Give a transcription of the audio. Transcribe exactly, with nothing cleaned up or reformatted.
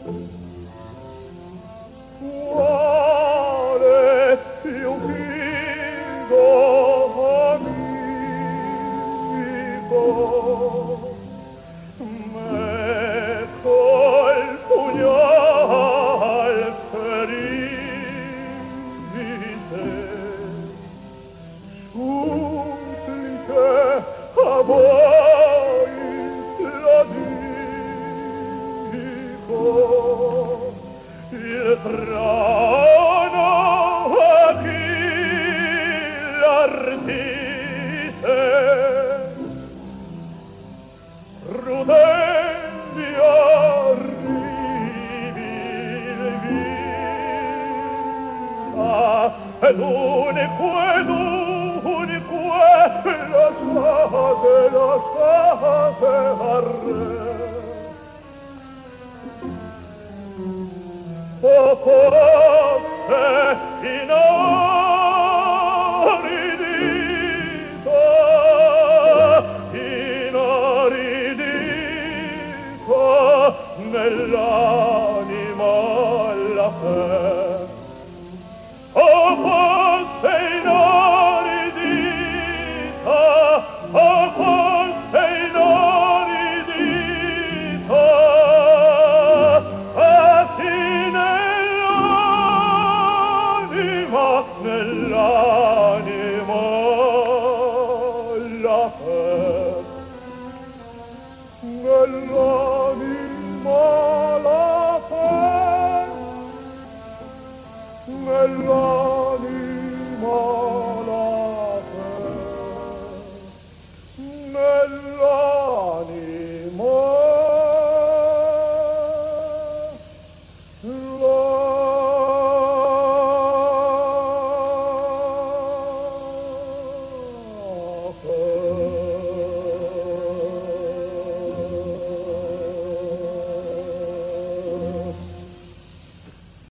Quale più fido amico me col pugnal ferite suppliche a voi lo dico il trono a chi l'ardite rudendi arrivi il vita ed unico ed unico lasciate lasciate a re poco inaridito inaridito nell'anima la fe o fosse inaridita o fosse inaridita nell'anima la fe nell'anima la fe nell'anima la fe nell'anima la fe